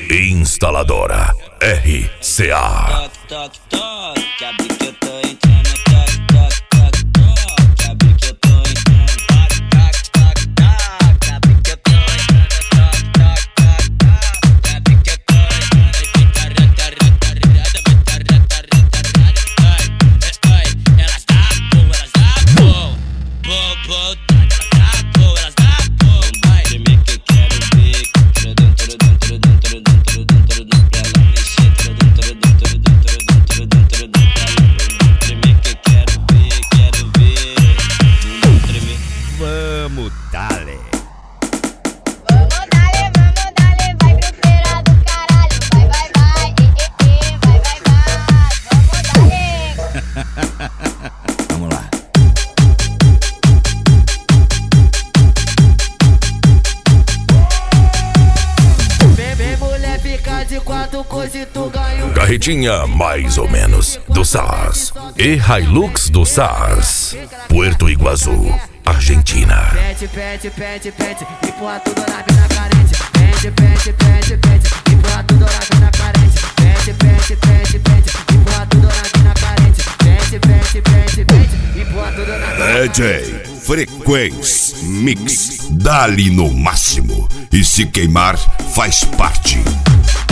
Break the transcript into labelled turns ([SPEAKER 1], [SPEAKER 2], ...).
[SPEAKER 1] Instaladora RCA.
[SPEAKER 2] Toque, toque, toque, que abre que eu tô entrando. Toque, toque, toque, toque, que abre que eu tô entrando. Toque, toque, toque, toque, que abre que eu tô entrando. Toque, toque, toque, toque, que abre que eu tô entrando. Elas dá boa, elas dá boa. Primeiro que eu quero ver,
[SPEAKER 1] Vamos, dale.
[SPEAKER 3] Vamos dale, vai grosseira do caralho. Vai, vai, vai, vai, vai, vai. Vamos dale.
[SPEAKER 1] Vamos lá.
[SPEAKER 4] Vem mulher, fica de quatro coisas e tu ganha um.
[SPEAKER 1] Carretinha mais ou menos do SARS e Hilux do SARS, Puerto Iguaçu, Argentina.
[SPEAKER 4] Pente, pente, pente, pente, empurra tudo na mina carente. Pente, pente, pente, pente, empurra tudo na mina carente. Pente, pente, pente, pente, empurra tudo na mina carente. Pente, pente, pente, pente, empurra tudo na mina carente.
[SPEAKER 1] DJ Frequência Mix, dali no máximo, e se queimar faz parte.